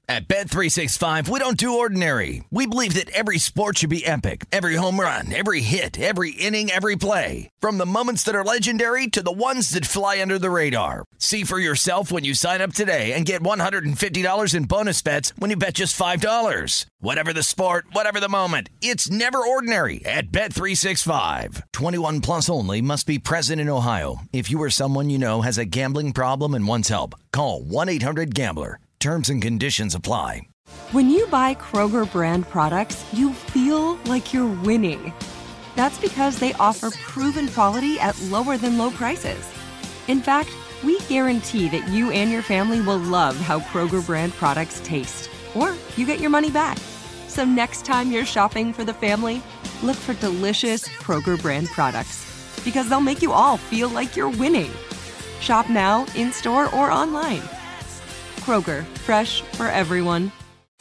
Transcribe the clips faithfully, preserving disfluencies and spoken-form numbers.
At Bet three sixty-five, we don't do ordinary. We believe that every sport should be epic. Every home run, every hit, every inning, every play. From the moments that are legendary to the ones that fly under the radar. See for yourself when you sign up today and get one hundred fifty dollars in bonus bets when you bet just five dollars. Whatever the sport, whatever the moment, it's never ordinary at Bet three sixty-five. twenty-one plus only. Must be present in Ohio. If you or someone you know has a gambling problem and wants help, call one eight hundred gambler. Terms and conditions apply. When you buy Kroger brand products, you feel like you're winning. That's because they offer proven quality at lower than low prices. In fact, we guarantee that you and your family will love how Kroger brand products taste, or you get your money back. So next time you're shopping for the family, look for delicious Kroger brand products, because they'll make you all feel like you're winning. Shop now, in-store, or online. Kroger, fresh for everyone.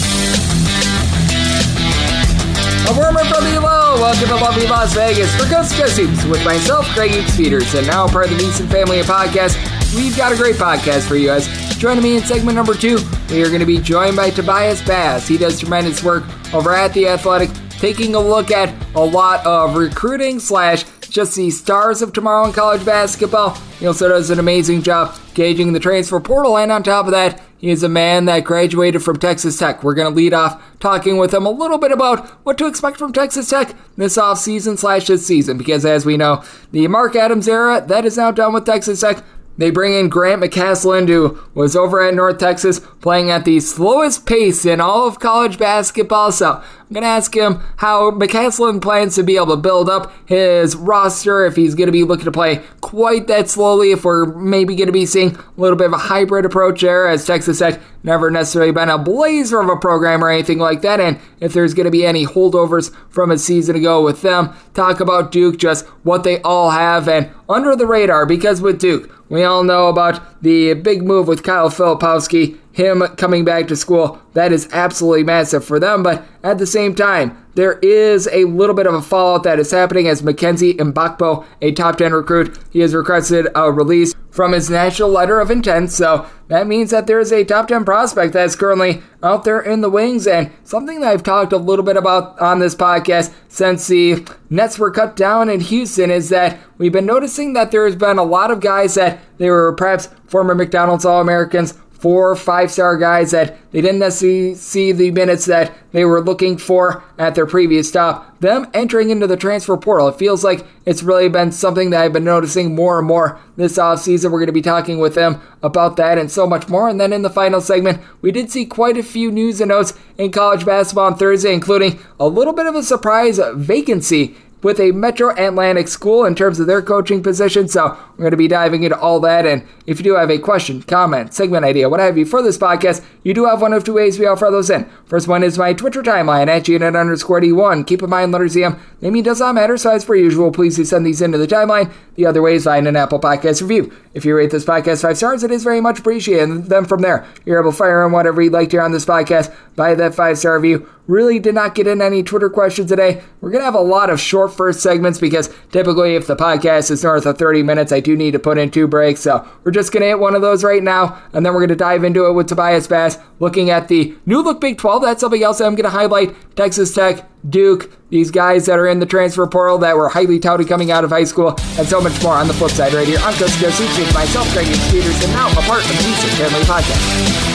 A warmer from below. Welcome to lovely Las Vegas for Ghost Gossips with myself, Greg Eaps Peterson, now part of the Neeson Family Podcast. We've got a great podcast for you guys. Joining me in segment number two, we are going to be joined by Tobias Bass. He does tremendous work over at The Athletic, taking a look at a lot of recruiting slash just the stars of tomorrow in college basketball. He also does an amazing job gauging the transfer portal, and on top of that, he is a man that graduated from Texas Tech. We're going to lead off talking with him a little bit about what to expect from Texas Tech this offseason slash this season, because as we know, the Mark Adams era, that is now done with Texas Tech. They bring in Grant McCasland, who was over at North Texas, playing at the slowest pace in all of college basketball. So I'm going to ask him how McCasland plans to be able to build up his roster, if he's going to be looking to play quite that slowly, if we're maybe going to be seeing a little bit of a hybrid approach there, as Texas Tech never necessarily been a blazer of a program or anything like that, and if there's going to be any holdovers from a season ago with them. Talk about Duke, just what they all have, and under the radar, because with Duke, we all know about the big move with Kyle Filipowski, him coming back to school. That is absolutely massive for them, but at the same time, there is a little bit of a fallout that is happening as Mackenzie Mbakpo, a top ten recruit, he has requested a release from his national letter of intent, so that means that there is a top ten prospect that's currently out there in the wings, and something that I've talked a little bit about on this podcast since the Nets were cut down in Houston is that we've been noticing that there has been a lot of guys that they were perhaps former McDonald's All-Americans, four, five-star guys that they didn't necessarily see the minutes that they were looking for at their previous stop. Them entering into the transfer portal, it feels like it's really been something that I've been noticing more and more this offseason. We're going to be talking with them about that and so much more. And then in the final segment, we did see quite a few news and notes in college basketball on Thursday, including a little bit of a surprise vacancy with a Metro Atlantic school in terms of their coaching position. So we're going to be diving into all that. And if you do have a question, comment, segment idea, what have you for this podcast, you do have one of two ways we offer those in. First one is my Twitter timeline at GNet underscore D1. Keep in mind, letters E M, naming does not matter, so as per usual, please do send these into the timeline. The other way is find an Apple Podcast review. If you rate this podcast five stars, it is very much appreciated. And then from there, you're able to fire in whatever you'd like to hear on this podcast by that five-star review. Really did not get in any Twitter questions today. We're going to have a lot of short first segments because typically if the podcast is north of thirty minutes, I do need to put in two breaks. So we're just going to hit one of those right now, and then we're going to dive into it with Tobias Bass, looking at the new look Big twelve. That's something else that I'm going to highlight. Texas Tech, Duke, these guys that are in the transfer portal that were highly touted coming out of high school, and so much more on the flip side right here on Ghost Gossips with myself, Greg Eaps Peterson, now a part of the Neeson Family Podcast.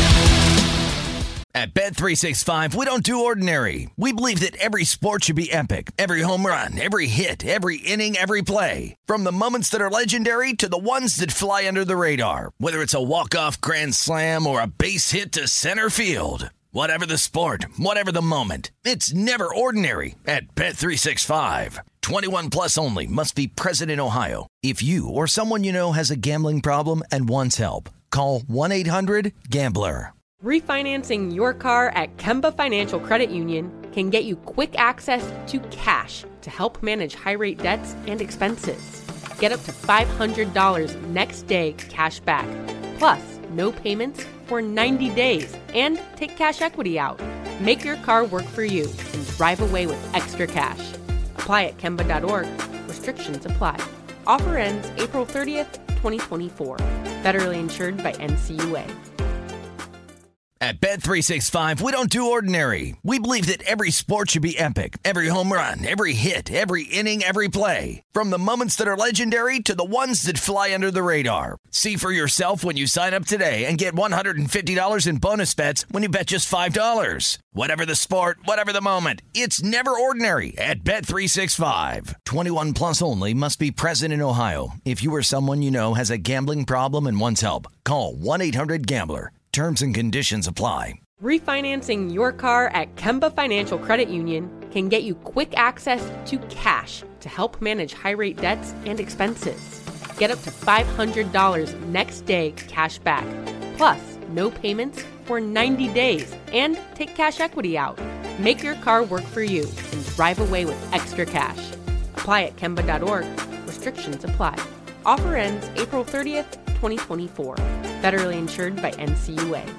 At Bet three sixty-five, we don't do ordinary. We believe that every sport should be epic. Every home run, every hit, every inning, every play. From the moments that are legendary to the ones that fly under the radar. Whether it's a walk-off grand slam or a base hit to center field. Whatever the sport, whatever the moment, it's never ordinary at Bet three sixty-five. twenty-one plus only. Must be present in Ohio. If you or someone you know has a gambling problem and wants help, call one eight hundred gambler. Refinancing your car at Kemba Financial Credit Union can get you quick access to cash to help manage high-rate debts and expenses. Get up to five hundred dollars next day cash back, plus no payments for ninety days, and take cash equity out. Make your car work for you and drive away with extra cash. Apply at Kemba dot org. Restrictions apply. Offer ends April thirtieth, twenty twenty-four. Federally insured by N C U A. At Bet three sixty-five, we don't do ordinary. We believe that every sport should be epic. Every home run, every hit, every inning, every play. From the moments that are legendary to the ones that fly under the radar. See for yourself when you sign up today and get one hundred fifty dollars in bonus bets when you bet just five dollars. Whatever the sport, whatever the moment, it's never ordinary at Bet three sixty-five. twenty-one plus only. Must be present in Ohio. If you or someone you know has a gambling problem and wants help, call one eight hundred gambler. Terms and conditions apply. Refinancing your car at Kemba Financial Credit Union can get you quick access to cash to help manage high-rate debts and expenses. Get up to five hundred dollars next day cash back, plus no payments for ninety days, and take cash equity out. Make your car work for you and drive away with extra cash. Apply at Kemba dot org. Restrictions apply. Offer ends April thirtieth, twenty twenty-four. Federally insured by N C U A.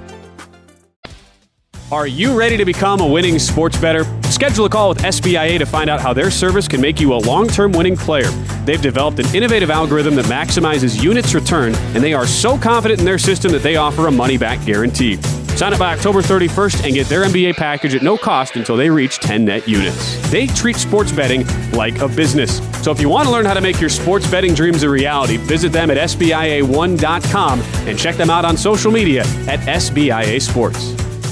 Are you ready to become a winning sports bettor? Schedule a call with S B I A to find out how their service can make you a long-term winning player. They've developed an innovative algorithm that maximizes units return, and they are so confident in their system that they offer a money-back guarantee. Sign up by October thirty-first and get their N B A package at no cost until they reach ten net units. They treat sports betting like a business. So if you want to learn how to make your sports betting dreams a reality, visit them at S B I A one dot com and check them out on social media at S B I A Sports.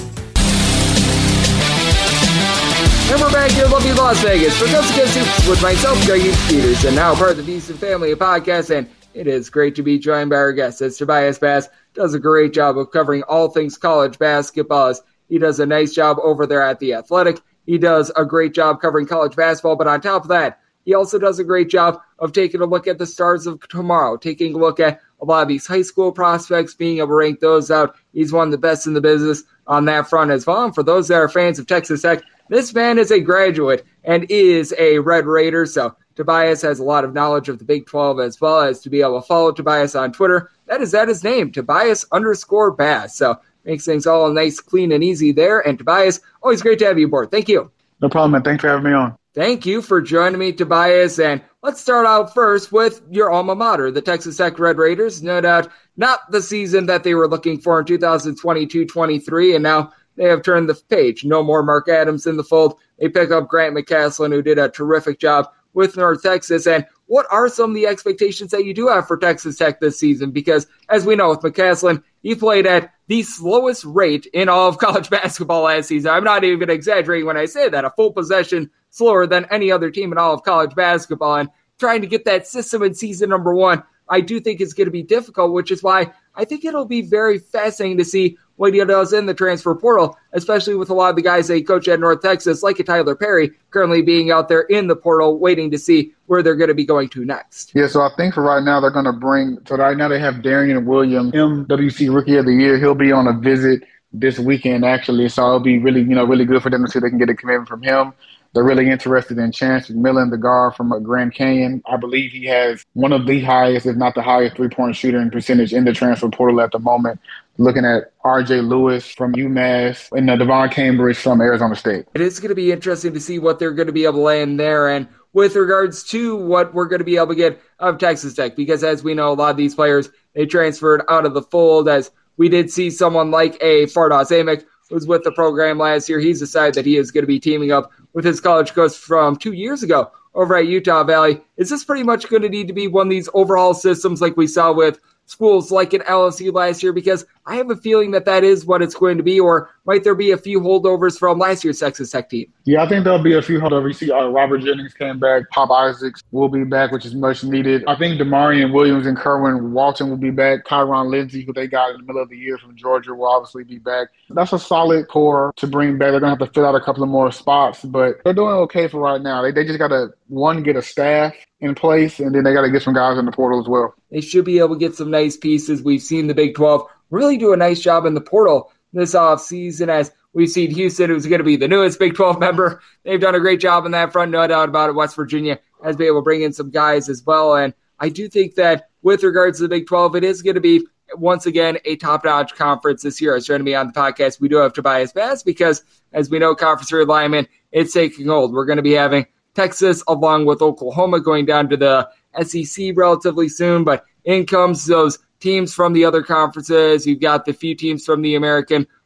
And we're back here in lovely Las Vegas for Coast to Coast Hoops with myself, Greg Peters, and now part of the Beeson Family Podcast. And it is great to be joined by our guest, as Tobias Bass does a great job of covering all things college basketball. As he does a nice job over there at The Athletic. He does a great job covering college basketball, but on top of that, he also does a great job of taking a look at the stars of tomorrow, taking a look at a lot of these high school prospects, being able to rank those out. He's one of the best in the business on that front as well. And for those that are fans of Texas Tech, this man is a graduate and is a Red Raider, so Tobias has a lot of knowledge of the Big twelve as well. As to be able to follow Tobias on Twitter. That is that his name, Tobias underscore Bass. So makes things all nice, clean, and easy there. And Tobias, always great to have you aboard. Thank you. No problem, man. Thanks for having me on. Thank you for joining me, Tobias. And let's start out first with your alma mater, the Texas Tech Red Raiders. No doubt not the season that they were looking for in two thousand twenty-two twenty-three, and now they have turned the page. No more Mark Adams in the fold. They pick up Grant McCasland, who did a terrific job with North Texas. And what are some of the expectations that you do have for Texas Tech this season? Because as we know with McCasland, he played at the slowest rate in all of college basketball last season. I'm not even exaggerating when I say that. A full possession slower than any other team in all of college basketball. And trying to get that system in season number one, I do think is going to be difficult, which is why I think it'll be very fascinating to see what he does in the transfer portal, especially with a lot of the guys they coach at North Texas, like a Tyler Perry, currently being out there in the portal, waiting to see where they're going to be going to next. Yeah, so I think for right now, they're going to bring – so right now they have Darian Williams, M W C Rookie of the Year. He'll be on a visit this weekend, actually, so it'll be really, you know, really good for them to see if they can get a commitment from him. They're really interested in Chance McMillan, the guard from Grand Canyon. I believe he has one of the highest, if not the highest, three-point shooting percentage in the transfer portal at the moment. Looking at R J Lewis from UMass and uh, Devon Cambridge from Arizona State. It is going to be interesting to see what they're going to be able to land there. And with regards to what we're going to be able to get of Texas Tech, because as we know, a lot of these players, they transferred out of the fold, as we did see someone like a Fardaws Amick, who was with the program last year. He's decided that he is going to be teaming up with his college coach from two years ago over at Utah Valley. Is this pretty much going to need to be one of these overhaul systems like we saw with schools like in L S U last year? Because I have a feeling that that is what it's going to be, or might there be a few holdovers from last year's Texas Tech team? Yeah, I think there'll be a few holdovers. You see uh, Robert Jennings came back. Pop Isaacs will be back, which is much needed. I think Demarion Williams and Kerwin Walton will be back. Tyron Lindsey, who they got in the middle of the year from Georgia, will obviously be back. That's a solid core to bring back. They're going to have to fill out a couple of more spots, but they're doing okay for right now. They, they just got to, one, get a staff in place, and then they got to get some guys in the portal as well. They should be able to get some nice pieces. We've seen the Big twelve really do a nice job in the portal this offseason, as we've seen Houston, who's going to be the newest Big twelve member. They've done a great job on that front, no doubt about it. West Virginia has been able to bring in some guys as well. And I do think that with regards to the Big twelve, it is going to be, once again, a top-notch conference this year. As joining me on the podcast, we do have Tobias Bass, because, as we know, conference realignment, it's taking hold. We're going to be having Texas along with Oklahoma going down to the S E C relatively soon, but in comes those teams from the other conferences. You've got the few teams from the American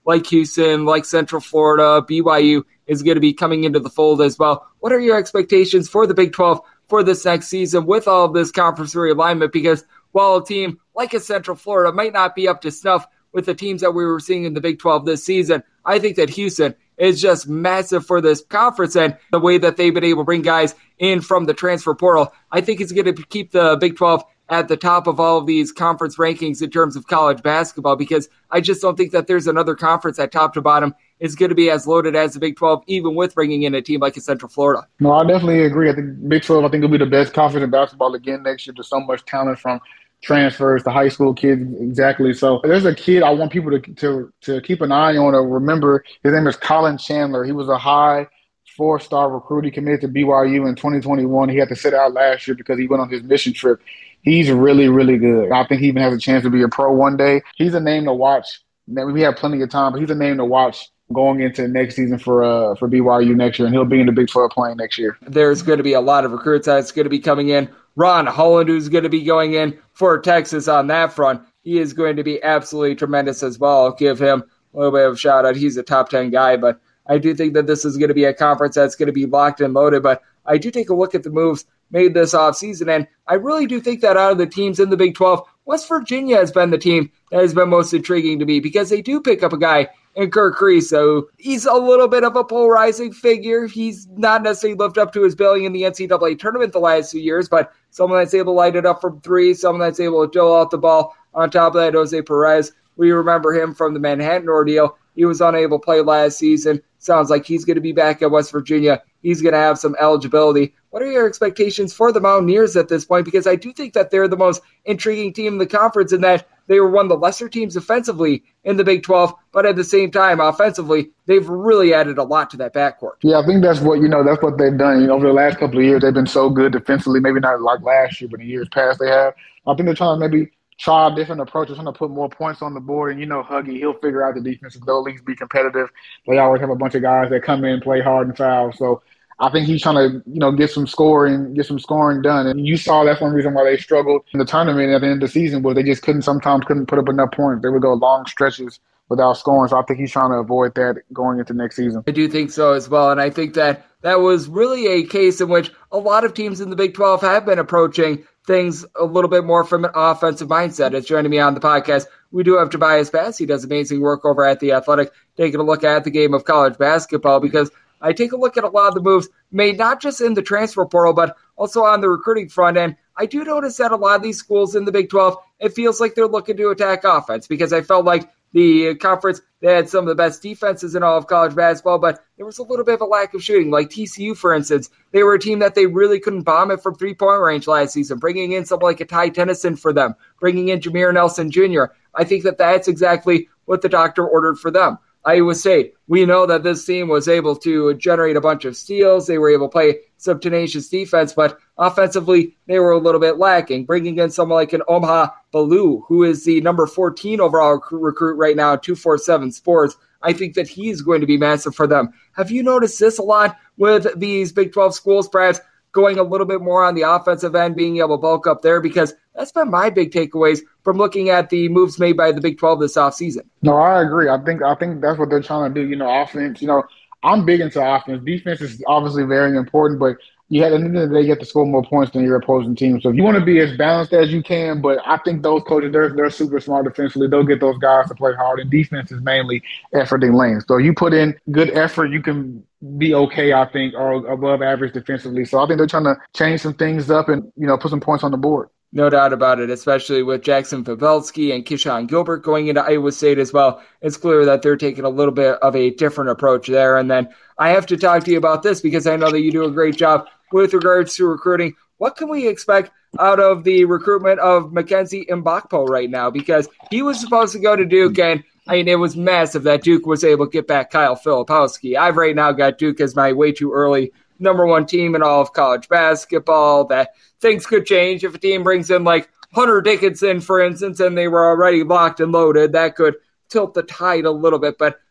like Houston, like Central Florida, B Y U is going to be coming into the fold as well. What are your expectations for the Big twelve for this next season with all of this conference realignment? Because while a team like a Central Florida might not be up to snuff with the teams that we were seeing in the Big twelve this season, I think that Houston is just massive for this conference, and the way that they've been able to bring guys in from the transfer portal, I think it's going to keep the Big twelve at the top of all of these conference rankings in terms of college basketball, because I just don't think that there's another conference at top to bottom is going to be as loaded as the Big twelve, even with bringing in a team like a Central Florida. No, I definitely agree. I think Big twelve, I think, will be the best conference in basketball again next year. There's so much talent from transfers to high school kids, exactly. So there's a kid I want people to to to keep an eye on or remember. His name is Colin Chandler. He was a high four-star recruit. He committed to B Y U in twenty twenty-one. He had to sit out last year because he went on his mission trip. He's really, really good. I think he even has a chance to be a pro one day. He's a name to watch. We have plenty of time, but he's a name to watch going into next season for uh, for B Y U next year, and he'll be in the Big twelve playing next year. There's going to be a lot of recruits that's going to be coming in. Ron Holland, who's going to be going in for Texas on that front, he is going to be absolutely tremendous as well. I'll give him a little bit of a shout out. He's a top ten guy, but I do think that this is going to be a conference that's going to be locked and loaded. But I do take a look at the moves made this offseason, and I really do think that out of the teams in the Big twelve, West Virginia has been the team that has been most intriguing to me, because they do pick up a guy in Kirk Reese. So he's a little bit of a polarizing figure. He's not necessarily lived up to his billing in the N C double A tournament the last few years, but someone that's able to light it up from three, someone that's able to dole out the ball. On top of that, Jose Perez, we remember him from the Manhattan ordeal. He was unable to play last season. Sounds like he's going to be back at West Virginia. He's going to have some eligibility. What are your expectations for the Mountaineers at this point? Because I do think that they're the most intriguing team in the conference, in that they were one of the lesser teams offensively in the Big twelve, but at the same time, offensively, they've really added a lot to that backcourt. Yeah, I think that's what, you know, that's what they've done. You know, over the last couple of years, they've been so good defensively, maybe not like last year, but in years past they have. I think they're trying to maybe try a different approach. They're trying to put more points on the board. And, you know, Huggy, he'll figure out the defense. They'll at least be competitive. They always have a bunch of guys that come in, play hard, and foul. So I think he's trying to, you know, get some scoring, get some scoring done. And you saw that's one reason why they struggled in the tournament at the end of the season, was they just couldn't, sometimes couldn't put up enough points. They would go long stretches without scoring. So I think he's trying to avoid that going into next season. I do think so as well. And I think that that was really a case in which a lot of teams in the Big twelve have been approaching things a little bit more from an offensive mindset. As joining me on the podcast, we do have Tobias Bass. He does amazing work over at The Athletic, taking a look at the game of college basketball, because I take a look at a lot of the moves made not just in the transfer portal, but also on the recruiting front. And I do notice that a lot of these schools in the Big twelve, it feels like they're looking to attack offense, because I felt like the conference, they had some of the best defenses in all of college basketball, but there was a little bit of a lack of shooting. Like T C U, for instance, they were a team that they really couldn't bomb it from three-point range last season, bringing in someone like a Ty Tennyson for them, bringing in Jameer Nelson Junior I think that that's exactly what the doctor ordered for them. Iowa State, we know that this team was able to generate a bunch of steals. They were able to play some tenacious defense, but offensively, they were a little bit lacking. Bringing in someone like an Omaha Ballou, who is the number fourteen overall recruit right now at two forty-seven Sports, I think that he's going to be massive for them. Have you noticed this a lot with these Big twelve schools, perhaps going a little bit more on the offensive end, being able to bulk up there? Because that's been my big takeaways from looking at the moves made by the Big twelve this offseason. No, I agree. I think I think that's what they're trying to do. You know, offense, you know, I'm big into offense. Defense is obviously very important, but you had, at the end of the day, you have to score more points than your opposing team. So if you want to be as balanced as you can, but I think those coaches, they're, they're super smart defensively. They'll get those guys to play hard, and defense is mainly efforting lanes. So you put in good effort, you can be okay, I think, or above average defensively. So I think they're trying to change some things up and, you know, put some points on the board. No doubt about it, especially with Jackson Pavelski and Keyshawn Gilbert going into Iowa State as well. It's clear that they're taking a little bit of a different approach there. And then I have to talk to you about this, because I know that you do a great job with regards to recruiting. What can we expect out of the recruitment of Mackenzie Mbakpo right now? Because he was supposed to go to Duke, and I mean, it was massive that Duke was able to get back Kyle Filipowski. I've right now got Duke as my way too early number one team in all of college basketball. That things could change if a team brings in like Hunter Dickinson, for instance, and they were already locked and loaded. That could tilt the tide a little bit, but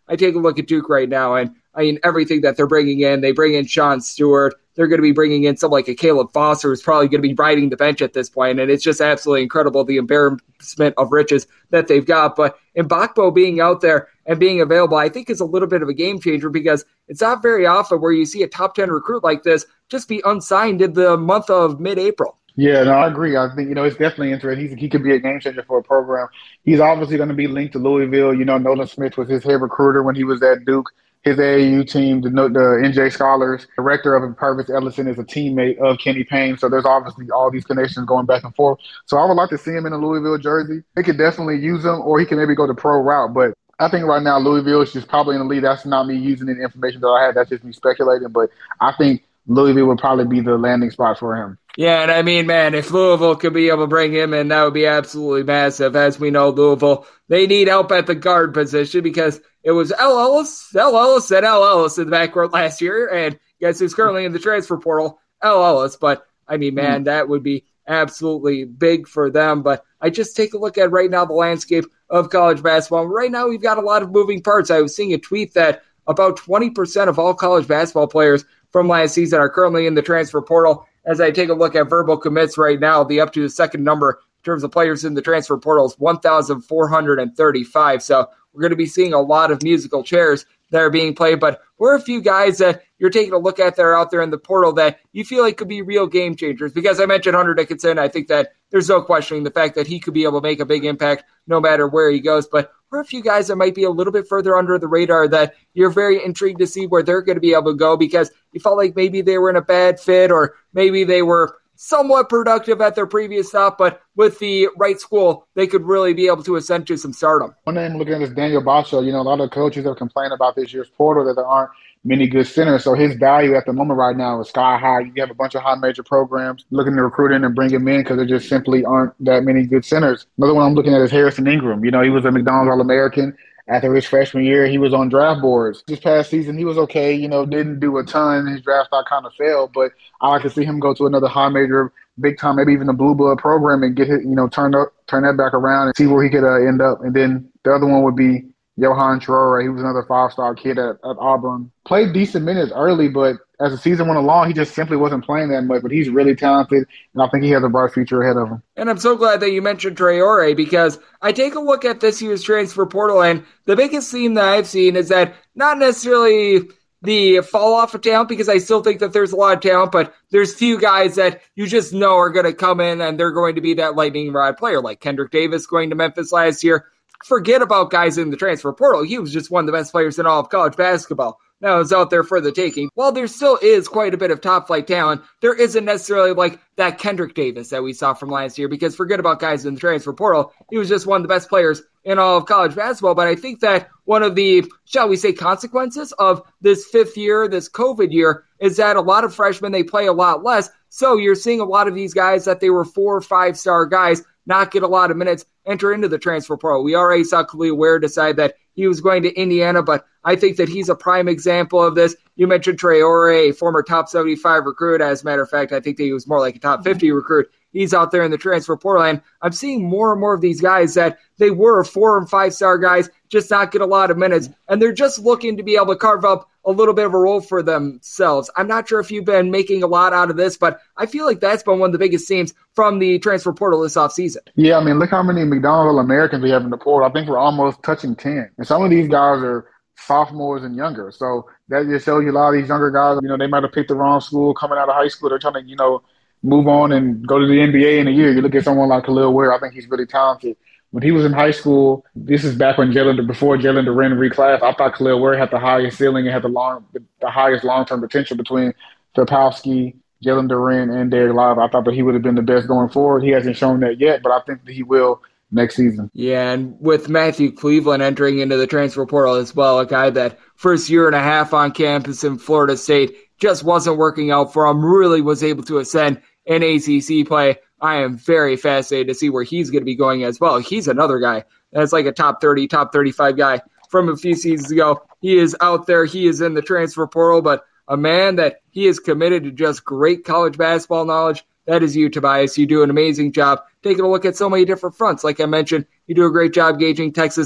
I take a look at Duke right now, and I mean, everything that they're bringing in, they bring in Sean Stewart. They're going to be bringing in someone like a Caleb Foster who's probably going to be riding the bench at this point, and it's just absolutely incredible, the embarrassment of riches that they've got. But Mbakpo being out there and being available, I think is a little bit of a game changer because it's not very often where you see a top ten recruit like this just be unsigned in the month of mid-April. Yeah, no, I agree. I think, you know, it's definitely interesting. He's, he could be a game changer for a program. He's obviously going to be linked to Louisville. You know, Nolan Smith was his head recruiter when he was at Duke. His A A U team, the, the N J Scholars, director of it, Purvis Ellison, is a teammate of Kenny Payne. So there's obviously all these connections going back and forth. So I would like to see him in a Louisville jersey. They could definitely use him, or he can maybe go the pro route. But I think right now Louisville is just probably in the lead. That's not me using any information that I had. That's just me speculating. But I think Louisville would probably be the landing spot for him. Yeah, and I mean, man, if Louisville could be able to bring him in, that would be absolutely massive. As we know, Louisville, they need help at the guard position because it was L. Ellis, L. Ellis, and L. Ellis in the backcourt last year, and guess who's currently in the transfer portal? L. Ellis. But, I mean, man, mm. that would be absolutely big for them. But I just take a look at right now the landscape of college basketball. Right now, we've got a lot of moving parts. I was seeing a tweet that about twenty percent of all college basketball players from last season are currently in the transfer portal. As I take a look at verbal commits right now, the up to the second number in terms of players in the transfer portal is one thousand four hundred thirty-five. So we're going to be seeing a lot of musical chairs that are being played, but we're a few guys that you're taking a look at that are out there in the portal that you feel like could be real game changers. Because I mentioned Hunter Dickinson, I think that there's no questioning the fact that he could be able to make a big impact no matter where he goes. But we're a few guys that might be a little bit further under the radar that you're very intrigued to see where they're going to be able to go because you felt like maybe they were in a bad fit or maybe they were somewhat productive at their previous stop, but with the right school, they could really be able to ascend to some stardom. One name looking at is Daniel Bacho. You know, a lot of coaches have complained about this year's portal that there aren't many good centers. So his value at the moment right now is sky high. You have a bunch of high major programs looking to recruit in and bring him in because there just simply aren't that many good centers. Another one I'm looking at is Harrison Ingram. You know, he was a McDonald's All-American. After his freshman year, he was on draft boards. This past season, he was okay, you know, didn't do a ton. His draft stock kind of fell, but I like to see him go to another high major, big time, maybe even a blue blood program and get it, you know, turn up, turn that back around and see where he could uh, end up. And then the other one would be Johan Traore. He was another five-star kid at, at Auburn. Played decent minutes early, but as the season went along, he just simply wasn't playing that much. But he's really talented, and I think he has a bright future ahead of him. And I'm so glad that you mentioned Traore because I take a look at this year's transfer portal, and the biggest theme that I've seen is that not necessarily the fall off of talent because I still think that there's a lot of talent, but there's few guys that you just know are going to come in and they're going to be that lightning rod player like Kendrick Davis going to Memphis last year. Forget about guys in the transfer portal. He was just one of the best players in all of college basketball. Now it's out there for the taking. While there still is quite a bit of top flight talent, there isn't necessarily like that Kendrick Davis that we saw from last year because forget about guys in the transfer portal. He was just one of the best players in all of college basketball. But I think that one of the, shall we say, consequences of this fifth year, this COVID year, is that a lot of freshmen, they play a lot less. So you're seeing a lot of these guys that they were four or five star guys not get a lot of minutes, enter into the transfer portal. We already saw Khalil Ware decide that he was going to Indiana, but I think that he's a prime example of this. You mentioned Traore, a former top seventy-five recruit. As a matter of fact, I think that he was more like a top fifty recruit. He's out there in the transfer portal, and I'm seeing more and more of these guys that they were four and five star guys, just not get a lot of minutes, and they're just looking to be able to carve up a little bit of a role for themselves. I'm not sure if you've been making a lot out of this, but I feel like that's been one of the biggest themes from the transfer portal this offseason. Yeah, I mean, look how many McDonald's All-Americans we have in the portal. I think we're almost touching ten, and some of these guys are sophomores and younger. So that just shows you a lot of these younger guys, you know, they might have picked the wrong school coming out of high school. They're trying to, you know, move on and go to the N B A in a year. You look at someone like Khalil Ware, I think he's really talented. When he was in high school, this is back when Jalen, before Jalen Duren reclassed, I thought Khalil Ware had the highest ceiling and had the long, the highest long-term potential between Filipowski, Jalen Duren, and Derek Lively. I thought that he would have been the best going forward. He hasn't shown that yet, but I think that he will next season. Yeah, and with Matthew Cleveland entering into the transfer portal as well, a guy that first year and a half on campus in Florida State just wasn't working out for him, really was able to ascend in A C C play. I am very fascinated to see where he's going to be going as well. He's another guy that's like a top thirty, top thirty-five guy from a few seasons ago. He is out there. He is in the transfer portal, but a man that he is committed to just great college basketball knowledge. That is you, Tobias. You do an amazing job taking a look at so many different fronts. Like I mentioned, you do a great job gauging Texas Tech,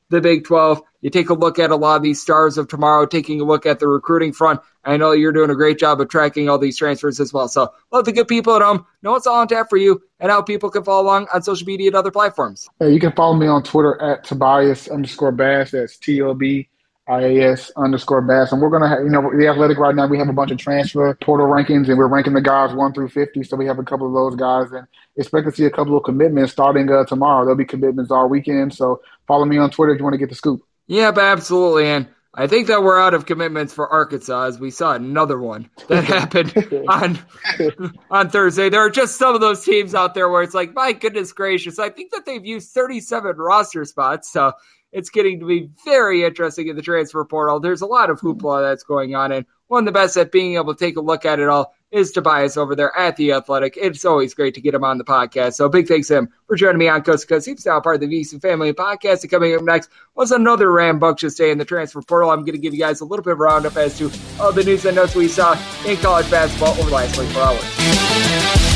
the Big twelve. You take a look at a lot of these stars of tomorrow, taking a look at the recruiting front. I know you're doing a great job of tracking all these transfers as well. So love the good people at home. Know what's all on tap for you and how people can follow along on social media and other platforms. Hey, you can follow me on Twitter at Tobias underscore Bass. That's T O B I A S underscore Bass. And we're going to have, you know, the Athletic right now, we have a bunch of transfer portal rankings, and we're ranking the guys one through fifty. So we have a couple of those guys, and expect to see a couple of commitments starting uh, tomorrow. There'll be commitments all weekend. So follow me on Twitter if you want to get the scoop. Yep, absolutely. And I think that we're out of commitments for Arkansas, as we saw another one that happened on on Thursday. There are just some of those teams out there where it's like, my goodness gracious. I think that they've used thirty-seven roster spots, so it's getting to be very interesting in the transfer portal. There's a lot of hoopla that's going on, and one of the best at being able to take a look at it all is Tobias over there at The Athletic. It's always great to get him on the podcast. So big thanks to him for joining me on Coast to Coast. He's now part of the VSiN Family Podcast. And coming up next was another rambunctious day in the transfer portal. I'm going to give you guys a little bit of a roundup as to all the news and notes we saw in college basketball over the last twenty-four hours.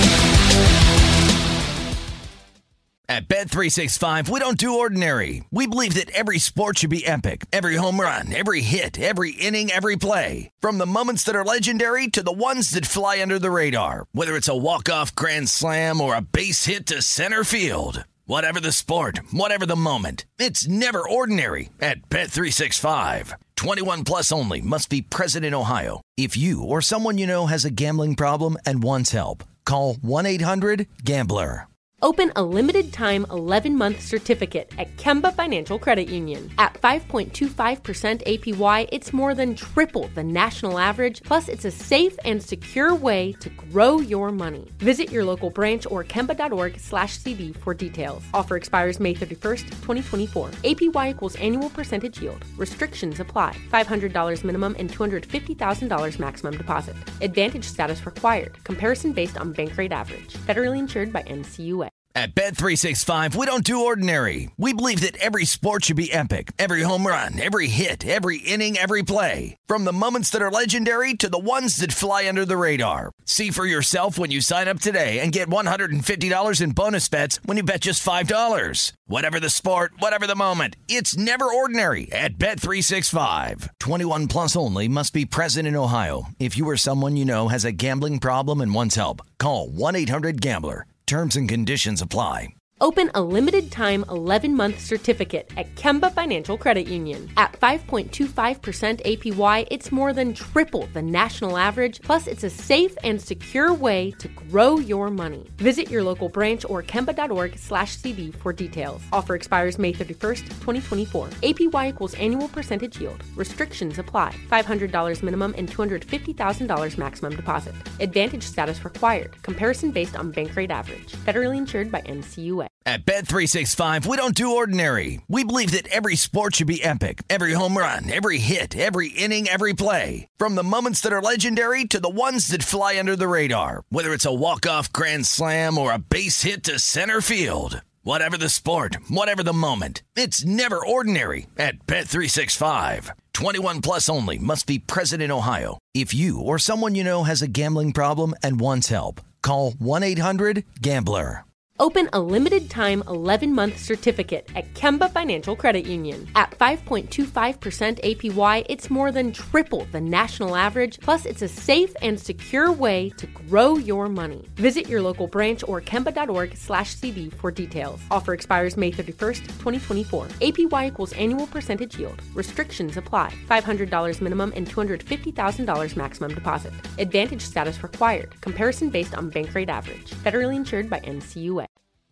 At Bet three sixty-five, we don't do ordinary. We believe that every sport should be epic. Every home run, every hit, every inning, every play. From the moments that are legendary to the ones that fly under the radar. Whether it's a walk-off grand slam or a base hit to center field. Whatever the sport, whatever the moment. It's never ordinary at Bet three sixty-five. twenty-one plus only. Must be present in Ohio. If you or someone you know has a gambling problem and wants help, call one eight hundred gambler. Open a limited-time eleven-month certificate at Kemba Financial Credit Union. At five point two five percent A P Y, it's more than triple the national average, plus it's a safe and secure way to grow your money. Visit your local branch or kemba.org slash CD for details. Offer expires May thirty-first, twenty twenty-four. A P Y equals annual percentage yield. Restrictions apply. five hundred dollars minimum and two hundred fifty thousand dollars maximum deposit. Advantage status required. Comparison based on bank rate average. Federally insured by N C U A. At Bet three sixty-five, we don't do ordinary. We believe that every sport should be epic. Every home run, every hit, every inning, every play. From the moments that are legendary to the ones that fly under the radar. See for yourself when you sign up today and get one hundred fifty dollars in bonus bets when you bet just five dollars. Whatever the sport, whatever the moment, it's never ordinary at Bet three sixty-five. twenty-one plus only. Must be present in Ohio. If you or someone you know has a gambling problem and wants help, call one eight hundred gambler. Terms and conditions apply. Open a limited-time eleven-month certificate at Kemba Financial Credit Union. At five point two five percent A P Y, it's more than triple the national average, plus it's a safe and secure way to grow your money. Visit your local branch or kemba.org slash CD for details. Offer expires May thirty-first, twenty twenty-four. A P Y equals annual percentage yield. Restrictions apply. five hundred dollars minimum and two hundred fifty thousand dollars maximum deposit. Advantage status required. Comparison based on bank rate average. Federally insured by N C U A. At Bet three sixty-five, we don't do ordinary. We believe that every sport should be epic. Every home run, every hit, every inning, every play. From the moments that are legendary to the ones that fly under the radar. Whether it's a walk-off grand slam or a base hit to center field. Whatever the sport, whatever the moment. It's never ordinary at Bet three sixty-five. twenty-one plus only. Must be present in Ohio. If you or someone you know has a gambling problem and wants help, call one eight hundred gambler. Open a limited-time eleven-month certificate at Kemba Financial Credit Union. At five point two five percent A P Y, it's more than triple the national average, plus it's a safe and secure way to grow your money. Visit your local branch or kemba.org slash CD for details. Offer expires May thirty-first, twenty twenty-four. A P Y equals annual percentage yield. Restrictions apply. five hundred dollars minimum and two hundred fifty thousand dollars maximum deposit. Advantage status required. Comparison based on bank rate average. Federally insured by N C U A.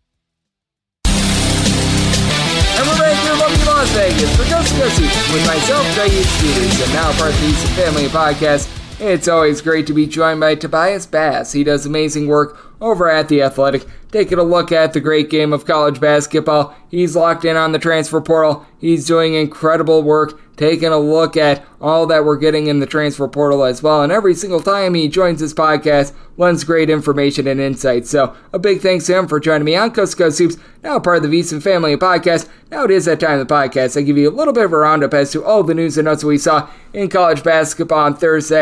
And we're back here in lovely Las Vegas for Coast to Coast with myself, Greg Peters, and now part of the VSiN Family Podcast. It's always great to be joined by Tobias Bass. He does amazing work over at The Athletic, taking a look at the great game of college basketball. He's locked in on the transfer portal. He's doing incredible work, taking a look at all that we're getting in the transfer portal as well. And every single time he joins this podcast, lends great information and insight. So a big thanks to him for joining me on Coast to Coast Hoops, now part of the VSiN Family Podcast. Now it is that time of the podcast. I give you a little bit of a roundup as to all the news and notes we saw in college basketball on Thursday.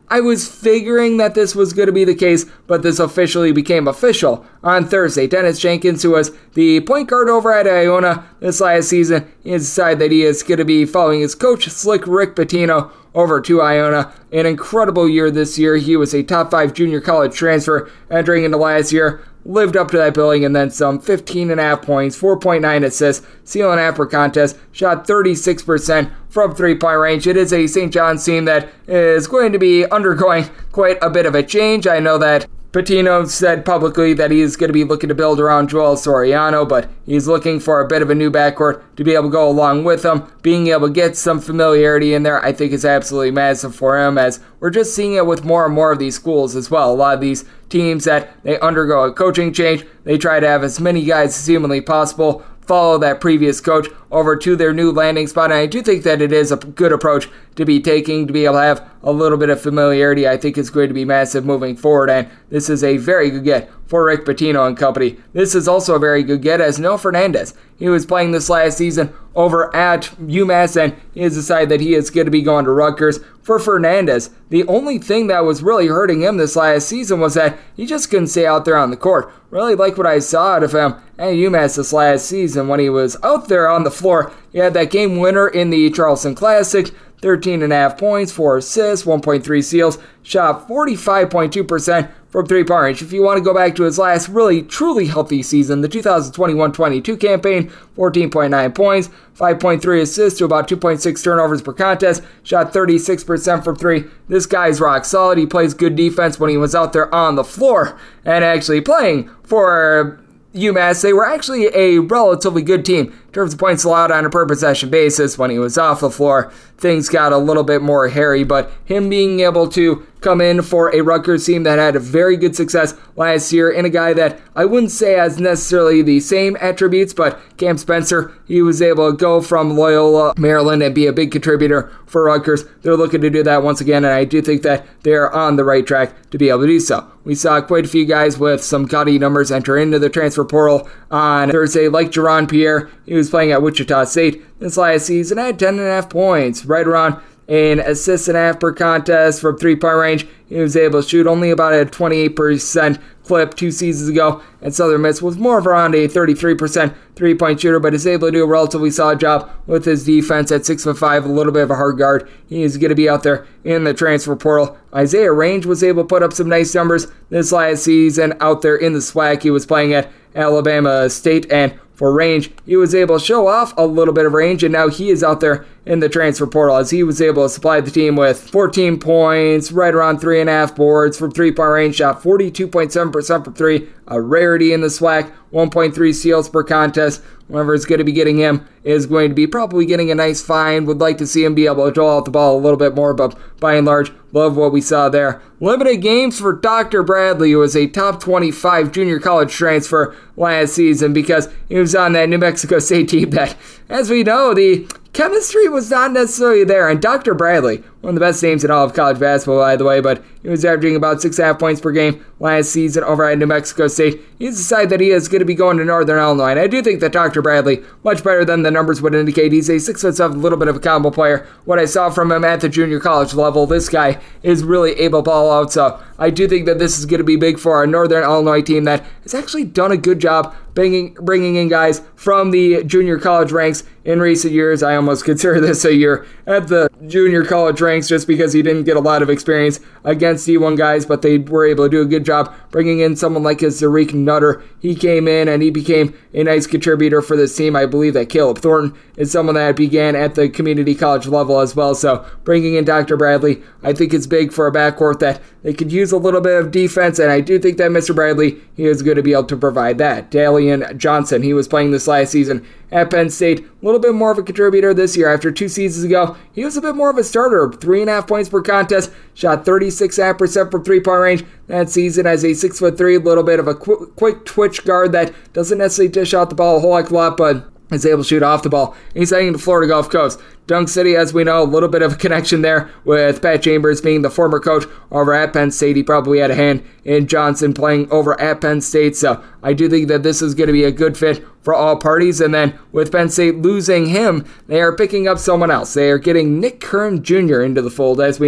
I was figuring that this was going to be the case, but this officially became official on Thursday. Dennis Jenkins, who was the point guard over at Iona this last season, he has decided that he is going to be following his coach, Slick Rick Pitino, over to Iona. An incredible year this year. He was a top five junior college transfer entering into last year. Lived up to that billing and then some. fifteen and a half points, four point nine assists, steal and a half per contest, shot thirty-six percent from three-point range. It is a Saint John's team that is going to be undergoing quite a bit of a change. I know that Pitino said publicly that he's going to be looking to build around Joel Soriano, but he's looking for a bit of a new backcourt to be able to go along with him. Being able to get some familiarity in there, I think, is absolutely massive for him, as we're just seeing it with more and more of these schools as well. A lot of these teams that they undergo a coaching change, they try to have as many guys as humanly possible follow that previous coach over to their new landing spot. And I do think that it is a good approach to be taking, to be able to have a little bit of familiarity. I think it's going to be massive moving forward, and this is a very good get for Rick Pitino and company. This is also a very good get as Noah Fernandez. He was playing this last season over at UMass, and he has decided that he is going to be going to Rutgers. For Fernandez, the only thing that was really hurting him this last season was that he just couldn't stay out there on the court. Really like what I saw out of him at UMass this last season when he was out there on the floor. He had that game winner in the Charleston Classic, thirteen and a half points, four assists, one point three steals, shot forty-five point two percent from three-point range. If you want to go back to his last really, truly healthy season, the two thousand twenty-one twenty-two campaign, fourteen point nine points, five point three assists to about two point six turnovers per contest, shot thirty-six percent from three. This guy's rock solid. He plays good defense when he was out there on the floor and actually playing for UMass. They were actually a relatively good team in terms of points allowed on a per possession basis. When he was off the floor, things got a little bit more hairy, but him being able to come in for a Rutgers team that had a very good success last year, and a guy that I wouldn't say has necessarily the same attributes, but Cam Spencer, he was able to go from Loyola, Maryland, and be a big contributor for Rutgers. They're looking to do that once again, and I do think that they're on the right track to be able to do so. We saw quite a few guys with some gaudy numbers enter into the transfer portal on Thursday, like Jaron Pierre. He was playing at Wichita State this last season, had ten and a half points, right around an assist and a half per contest from three-point range. He was able to shoot only about a twenty-eight percent clip two seasons ago, and Southern Miss was more of around a thirty-three percent three-point shooter, but is able to do a relatively solid job with his defense at six foot five, a little bit of a hard guard. He is going to be out there in the transfer portal. Isaiah Range was able to put up some nice numbers this last season out there in the SWAC. He was playing at Alabama State, and for Range, he was able to show off a little bit of range, and now he is out there in the transfer portal as he was able to supply the team with fourteen points, right around three and a half boards from three-point range, shot forty-two point seven percent from three, a rarity in the SWAC, one point three steals per contest. Whoever is going to be getting him is going to be probably getting a nice fine. Would like to see him be able to draw out the ball a little bit more, but by and large, love what we saw there. Limited games for Doctor Bradley, who was a top twenty-five junior college transfer last season because he was on that New Mexico State team that, as we know, the chemistry was not necessarily there. And Doctor Bradley, one of the best names in all of college basketball, by the way, but he was averaging about six and a half points per game last season over at New Mexico State. He's decided that he is going to be going to Northern Illinois, and I do think that Doctor Bradley, much better than the numbers would indicate, he's a six foot seven, little bit of a combo player. What I saw from him at the junior college level, this guy is really able to ball out, so I do think that this is going to be big for our Northern Illinois team that has actually done a good job bringing, bringing in guys from the junior college ranks in recent years. I almost consider this a year at the junior college ranks just because he didn't get a lot of experience against D one guys, but they were able to do a good job bringing in someone like a Zarik Nutter. He came in and he became a nice contributor for this team. I believe that Caleb Thornton is someone that began at the community college level as well, so bringing in Doctor Bradley, I think it's big for a backcourt that they could use a little bit of defense, and I do think that Mister Bradley, he is going to be able to provide that. Dalian Johnson, he was playing this last season at Penn State, a little bit more of a contributor this year. After two seasons ago, he was a bit more of a starter, three and a half points per contest, shot thirty-six point five percent from three-point range that season as a six foot three, a little bit of a quick, quick twitch guard that doesn't necessarily dish out the ball a whole heck of a lot, but is able to shoot off the ball. He's heading to Florida Gulf Coast. Dunk City, as we know, a little bit of a connection there with Pat Chambers being the former coach over at Penn State. He probably had a hand in Johnson playing over at Penn State, so I do think that this is going to be a good fit for all parties. And then with Penn State losing him, they are picking up someone else. They are getting Nick Kern Junior into the fold. As we know,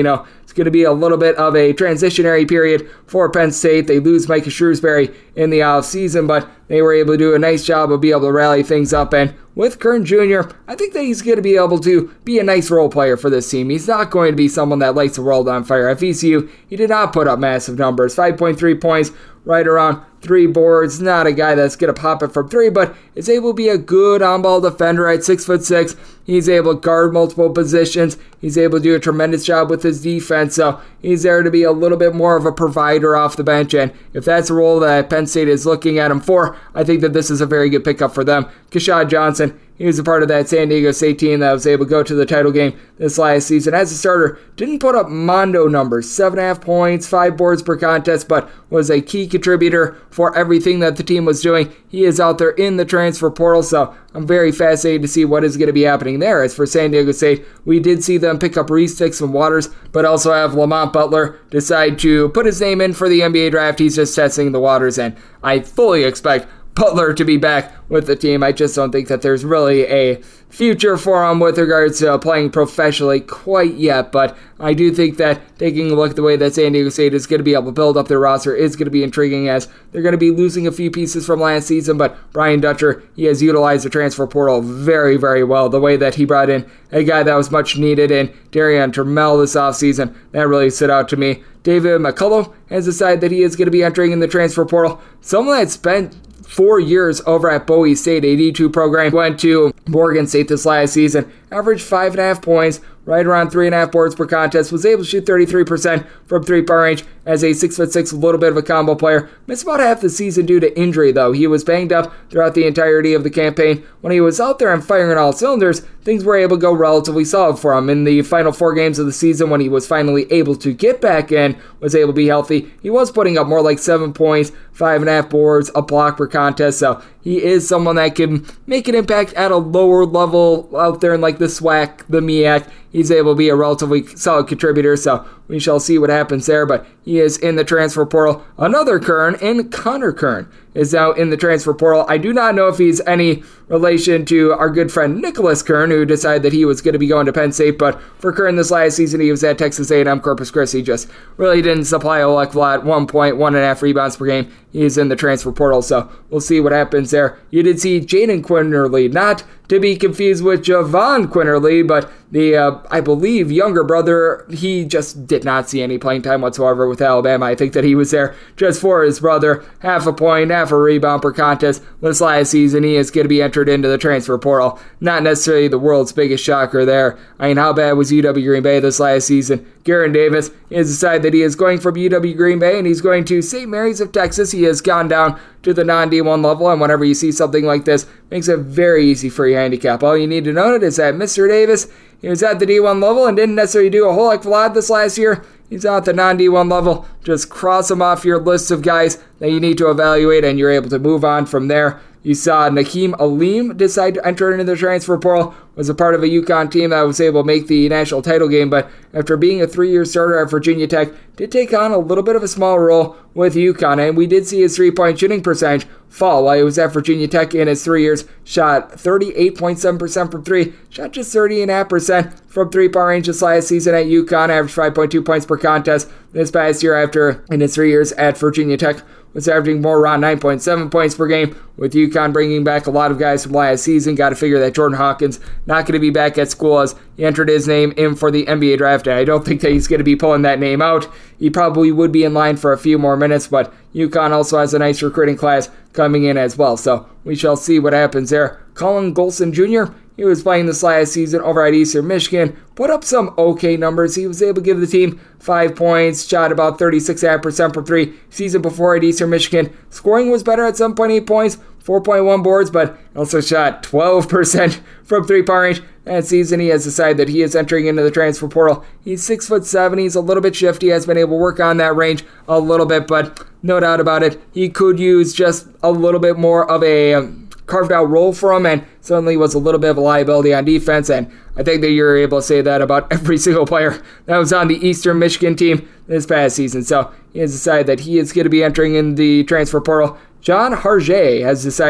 It's going to be a little bit of a transitionary period for Penn State. They lose Micah Shrewsbury in the offseason, but they were able to do a nice job of being able to rally things up. And with Kern Junior, I think that he's going to be able to be a nice role player for this team. He's not going to be someone that lights the world on fire. At V C U, he did not put up massive numbers. five point three points, right around three boards. Not a guy that's going to pop it from three, but is able to be a good on-ball defender at six foot six. He's able to guard multiple positions. He's able to do a tremendous job with his defense, so he's there to be a little bit more of a provider off the bench, and if that's a role that Penn State is looking at him for, I think that this is a very good pickup for them. Keshad Johnson, he was a part of that San Diego State team that was able to go to the title game this last season. As a starter, didn't put up mondo numbers, seven point five points, five boards per contest, but was a key contributor for everything that the team was doing. He is out there in the transfer portal, so I'm very fascinated to see what is going to be happening there. As for San Diego State, we did see them pick up Reese Dixon Waters, but also have Lamont Butler decide to put his name in for the N B A draft. He's just testing the waters, and I fully expect Butler to be back with the team. I just don't think that there's really a future for him with regards to playing professionally quite yet, but I do think that taking a look at the way that San Diego State is going to be able to build up their roster is going to be intriguing, as they're going to be losing a few pieces from last season, but Brian Dutcher, he has utilized the transfer portal very, very well. The way that he brought in a guy that was much needed in Darian Trammell this offseason, that really stood out to me. David McCullough has decided that he is going to be entering in the transfer portal. Someone that spent four years over at Bowie State, a D two program, went to Morgan State this last season, averaged five and a half points, right around three and a half boards per contest, was able to shoot thirty-three percent from three-point range as a six foot six, a little bit of a combo player. Missed about half the season due to injury, though. He was banged up throughout the entirety of the campaign. When he was out there and firing on all cylinders, things were able to go relatively solid for him. In the final four games of the season, when he was finally able to get back in, was able to be healthy, he was putting up more like seven points, five and a half boards, a block per contest, so he is someone that can make an impact at a lower level out there in like the SWAC, the M E A C. He's able to be a relatively solid contributor, so we shall see what happens there, but he is in the transfer portal. Another Kern, and Connor Kern, is now in the transfer portal. I do not know if he's any relation to our good friend Nicholas Kern, who decided that he was going to be going to Penn State, but for Kern this last season, he was at Texas A and M Corpus Christi. Just really didn't supply a whole lot. One point, one and a half rebounds per game. He's in the transfer portal, so we'll see what happens there. You did see Jaden Quinterly, not to be confused with Javon Quinterly, but the, uh, I believe, younger brother. He just did not see any playing time whatsoever with Alabama. I think that he was there just for his brother. Half a point, half a rebound per contest. This last season, he is going to be entered into the transfer portal. Not necessarily the world's biggest shocker there. I mean, how bad was U W Green Bay this last season? Garen Davis has decided that he is going from U W Green Bay and he's going to Saint Mary's of Texas. He has gone down to the non D one level, and whenever you see something like this, makes it very easy for your handicap. All you need to know is that Mister Davis, he was at the D one level and didn't necessarily do a whole heck of a lot this last year. He's out at the non D one level. Just cross him off your list of guys that you need to evaluate, and you're able to move on from there. You saw Nakeem Alim decide to enter into the transfer portal, was a part of a UConn team that was able to make the national title game, but after being a three-year starter at Virginia Tech, did take on a little bit of a small role with UConn, and we did see his three-point shooting percentage fall while he was at Virginia Tech in his three years. Shot thirty-eight point seven percent from three, shot just thirty point five percent from three-point range this last season at UConn, averaged five point two points per contest. This past year, after in his three years at Virginia Tech, was averaging more around nine point seven points per game, with UConn bringing back a lot of guys from last season. Got to figure that Jordan Hawkins not going to be back at school, as he entered his name in for the N B A draft. I don't think that he's going to be pulling that name out. He probably would be in line for a few more minutes, but UConn also has a nice recruiting class coming in as well, so we shall see what happens there. Colin Golson Junior, he was playing this last season over at Eastern Michigan, put up some okay numbers. He was able to give the team five points, shot about thirty-six point five percent from three. Season before at Eastern Michigan, scoring was better at seven point eight points, four point one boards, but also shot twelve percent from three-point range. That season, he has decided that he is entering into the transfer portal. He's six foot seven. He's a little bit shifty. Has been able to work on that range a little bit, but no doubt about it, he could use just a little bit more of a um, carved out role for him, and suddenly was a little bit of a liability on defense. And I think that you're able to say that about every single player that was on the Eastern Michigan team this past season. So he has decided that he is going to be entering in the transfer portal. John Harjay has decided that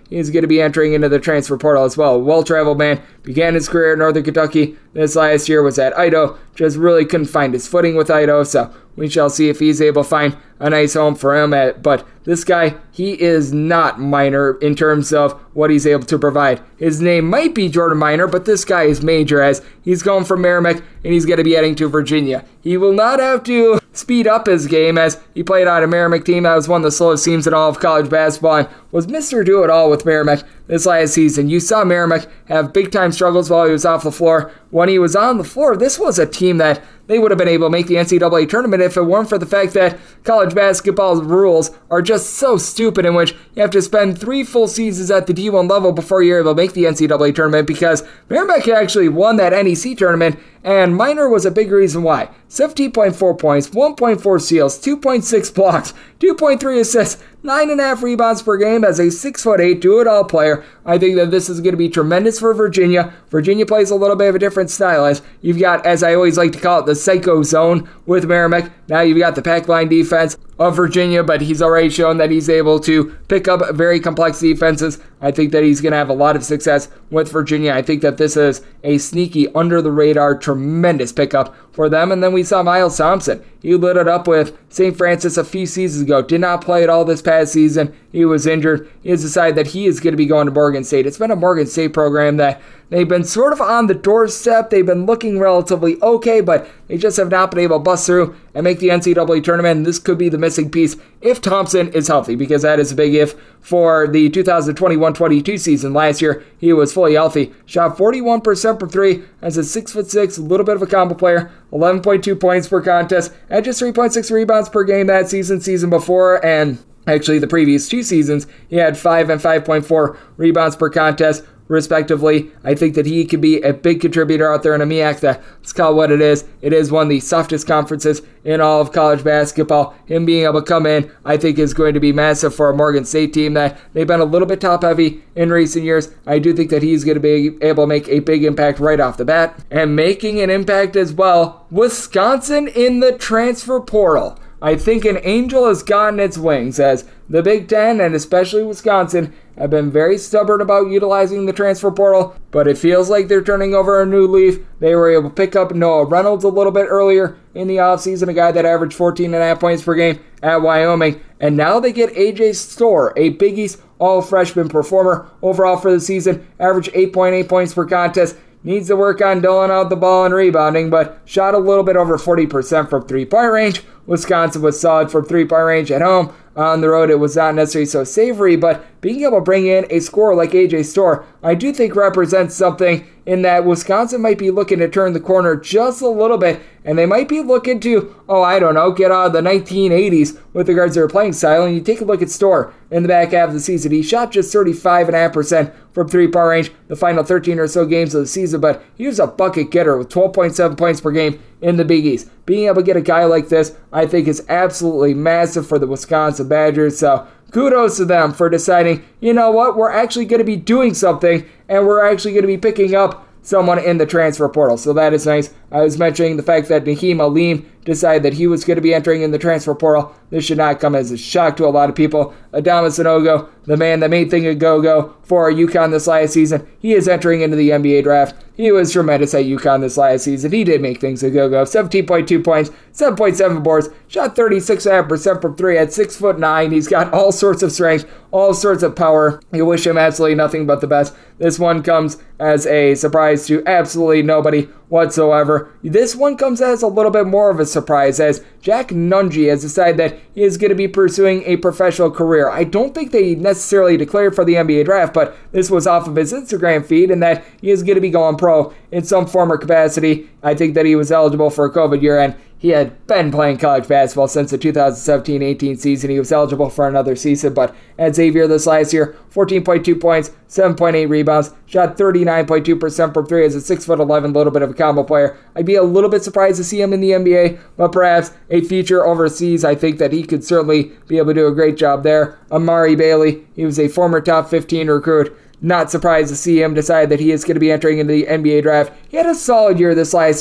he is going to be entering into the transfer portal as well. Well-traveled man, began his career in Northern Kentucky. This last year was at Idaho, just really couldn't find his footing with Idaho, so we shall see if he's able to find a nice home for him. At, but this guy, he is not minor in terms of what he's able to provide. His name might be Jordan Minor, but this guy is major as he's going from Merrimack and he's going to be heading to Virginia. He will not have to speed up his game as he played on a Merrimack team that was one of the slowest teams in all of college basketball and was Mister Do-It-All with Merrimack this last season. You saw Merrimack have big-time struggles while he was off the floor. When he was on the floor, this was a team that they would have been able to make the N C double A tournament if it weren't for the fact that college basketball rules are just so stupid, in which you have to spend three full seasons at the D one level before you're able to make the N C double A tournament, because Merrimack actually won that N E C tournament, and Minor was a big reason why. seventeen point four points, one point four steals, two point six blocks, two point three assists, nine point five rebounds per game as a six foot eight do-it-all player. I think that this is going to be tremendous for Virginia. Virginia plays a little bit of a different style, as you've got, as I always like to call it, the psycho zone with Merrimack. Now you've got the pack line defense of Virginia, but he's already shown that he's able to pick up very complex defenses. I think that he's going to have a lot of success with Virginia. I think that this is a sneaky, under-the-radar, tremendous pickup for them. And then we saw Miles Thompson. He lit it up with Saint Francis a few seasons ago. Did not play at all this past season. He was injured. He has decided that he is going to be going to Morgan State. It's been a Morgan State program that they've been sort of on the doorstep. They've been looking relatively okay, but they just have not been able to bust through and make the N C double A tournament. And this could be the missing piece if Thompson is healthy, because that is a big if for the two thousand twenty-one twenty-two season. Last year, he was fully healthy. Shot forty-one percent from three as a six foot six, a little bit of a combo player, eleven point two points per contest, and just three point six rebounds per game that season, season before, and actually the previous two seasons, he had five and five point four rebounds per contest, respectively. I think that he could be a big contributor out there in a M E A C that, let's call it what it is, it is one of the softest conferences in all of college basketball. Him being able to come in, I think, is going to be massive for a Morgan State team that they've been a little bit top-heavy in recent years. I do think that he's going to be able to make a big impact right off the bat. And making an impact as well, Wisconsin in the transfer portal. I think an angel has gotten its wings, as the Big Ten, and especially Wisconsin, have been very stubborn about utilizing the transfer portal, but it feels like they're turning over a new leaf. They were able to pick up Noah Reynolds a little bit earlier in the offseason, a guy that averaged fourteen point five points per game at Wyoming, and now they get A J Storr, a Big East all-freshman performer overall for the season, averaged eight point eight points per contest. Needs to work on doling out the ball and rebounding, but shot a little bit over forty percent from three-point range. Wisconsin was solid from three-point range at home. On the road, it was not necessarily so savory, but being able to bring in a scorer like A J Storr, I do think represents something in that Wisconsin might be looking to turn the corner just a little bit, and they might be looking to, oh, I don't know, get out of the nineteen eighties with regards to their playing style. And you take a look at Storr in the back half of the season. He shot just thirty-five point five percent from three-point range the final thirteen or so games of the season, but he was a bucket getter with twelve point seven points per game in the Big East. Being able to get a guy like this, I think, is absolutely massive for the Wisconsin Badgers, so kudos to them for deciding, you know what, we're actually going to be doing something, and we're actually going to be picking up someone in the transfer portal. So that is nice. I was mentioning the fact that Naheem Alim decided that he was going to be entering in the transfer portal. This should not come as a shock to a lot of people. Adama Sanogo, the man that made things a go-go for UConn this last season, he is entering into the N B A draft. He was tremendous at UConn this last season. He did make things a go-go. seventeen point two points, seven point seven boards, shot thirty-six point five percent from three at six foot nine. He's got all sorts of strength, all sorts of power. You wish him absolutely nothing but the best. This one comes as a surprise to absolutely nobody whatsoever. This one comes as a little bit more of a surprise, as Jack Nunge has decided that he is going to be pursuing a professional career. I don't think they necessarily declared for the N B A draft, but this was off of his Instagram feed, and that he is going to be going pro in some form or capacity. I think that he was eligible for a COVID year, and he had been playing college basketball since the two thousand seventeen eighteen season. He was eligible for another season, but at Xavier this last year, fourteen point two points, seven point eight rebounds, shot thirty-nine point two percent from three as a six foot eleven, little bit of a combo player. I'd be a little bit surprised to see him in the N B A, but perhaps a future overseas. I think that he could certainly be able to do a great job there. Amari Bailey, he was a former top fifteen recruit. Not surprised to see him decide that he is going to be entering into the N B A draft. He had a solid year this last year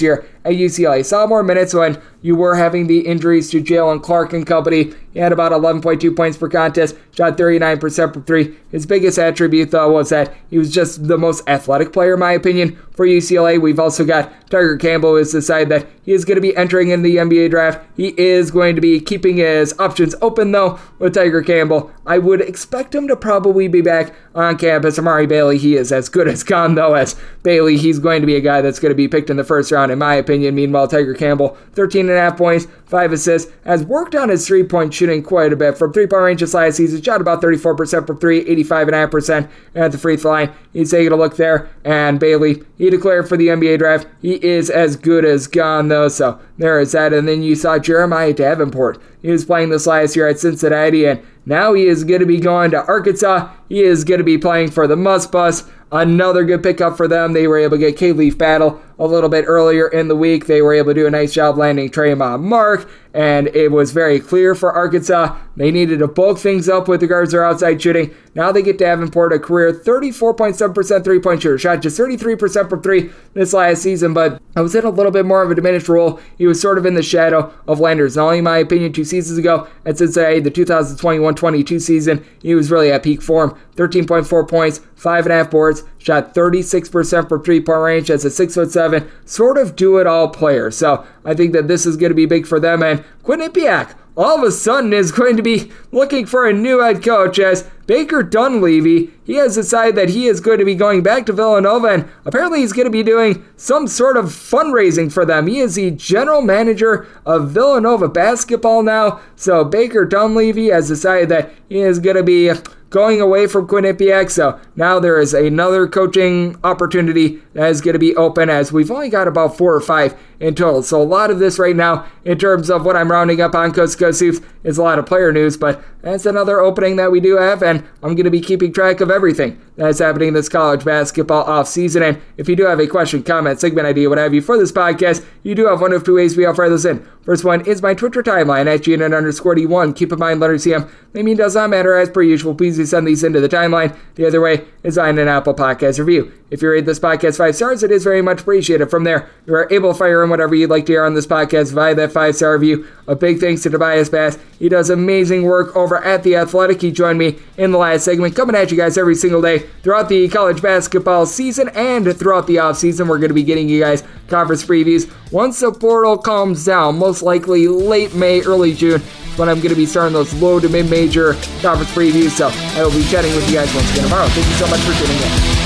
at U C L A. Saw more minutes when you were having the injuries to Jalen Clark and company. He had about eleven point two points per contest, shot thirty-nine percent from three. His biggest attribute, though, was that he was just the most athletic player, in my opinion, for U C L A. We've also got Tiger Campbell, who has decided that he is going to be entering in the N B A draft. He is going to be keeping his options open, though, with Tiger Campbell. I would expect him to probably be back on campus. Amari Bailey, he is as good as gone, though, as Bailey, he's going to be a guy that's going to be picked in the first round, in my opinion. Meanwhile, Tiger Campbell, thirteen point five points, five assists, has worked on his three-point shooting quite a bit. From three-point range this last season, shot about thirty-four percent from three, eighty-five point five percent at the free throw line. He's taking a look there, and Bailey, he declared for the N B A draft. He is as good as gone, though, so there is that. And then you saw Jeremiah Davenport. He was playing this last year at Cincinnati, and now he is going to be going to Arkansas. He is going to be playing for the Must Bus. Another good pickup for them. They were able to get K-Leaf Battle a little bit earlier in the week. They were able to do a nice job landing Tremont Mark, and it was very clear for Arkansas. They needed to bulk things up with regards to their outside shooting. Now they get Davenport, a career thirty-four point seven percent three-point shooter. Shot just thirty-three percent from three this last season, but I was in a little bit more of a diminished role. He was sort of in the shadow of Landers. Not only, in my opinion, two seasons ago at Cincinnati, the two thousand twenty-one twenty-two season, he was really at peak form. thirteen point four points, five and a half boards, shot thirty-six percent from three-point range as a six foot seven, sort of do-it-all player. So I think that this is going to be big for them. And Quinnipiac, all of a sudden, is going to be looking for a new head coach, as Baker Dunleavy, he has decided that he is going to be going back to Villanova, and apparently he's going to be doing some sort of fundraising for them. He is the general manager of Villanova basketball now, so Baker Dunleavy has decided that he is going to be going away from Quinnipiac, so now there is another coaching opportunity that is going to be open, as we've only got about four or five in total. So a lot of this right now, in terms of what I'm rounding up on Coast to Coast Hoops, is a lot of player news, but that's another opening that we do have, and I'm going to be keeping track of everything that's happening this college basketball offseason. And if you do have a question, comment, segment idea, what have you for this podcast, you do have one of two ways we offer this in. First one is my Twitter timeline at G N N underscore D one. Keep in mind, letters C M, they mean does not matter as per usual. Please do send these into the timeline. The other way is on an Apple Podcast review. If you rate this podcast five stars, it is very much appreciated. From there, you are able to fire in whatever you'd like to hear on this podcast via that five-star review. A big thanks to Tobias Bass. He does amazing work over at The Athletic. He joined me in the last segment, coming at you guys every single day throughout the college basketball season and throughout the offseason. We're going to be getting you guys conference previews once the portal calms down, most likely late May, early June, when I'm going to be starting those low to mid-major conference previews. So I will be chatting with you guys once again tomorrow. Thank you so much for tuning in.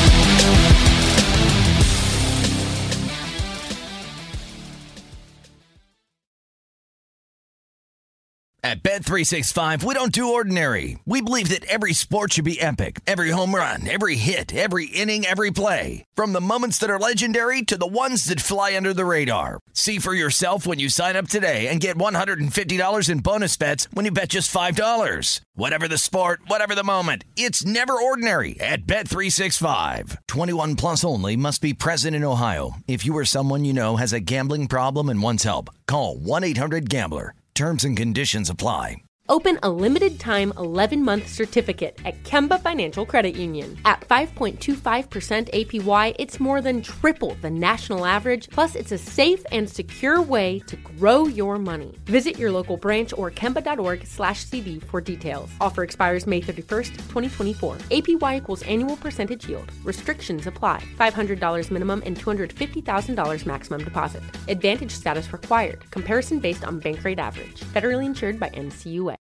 At Bet three sixty-five, we don't do ordinary. We believe that every sport should be epic. Every home run, every hit, every inning, every play. From the moments that are legendary to the ones that fly under the radar. See for yourself when you sign up today and get one hundred fifty dollars in bonus bets when you bet just five dollars. Whatever the sport, whatever the moment, it's never ordinary at Bet three sixty-five. twenty-one plus only. Must be present in Ohio. If you or someone you know has a gambling problem and wants help, call one eight hundred gambler. Terms and conditions apply. Open a limited-time eleven-month certificate at Kemba Financial Credit Union. At five point two five percent A P Y, it's more than triple the national average, plus it's a safe and secure way to grow your money. Visit your local branch or kemba.org slash CD for details. Offer expires May thirty-first, twenty twenty-four. A P Y equals annual percentage yield. Restrictions apply. five hundred dollars minimum and two hundred fifty thousand dollars maximum deposit. Advantage status required. Comparison based on bank rate average. Federally insured by N C U A.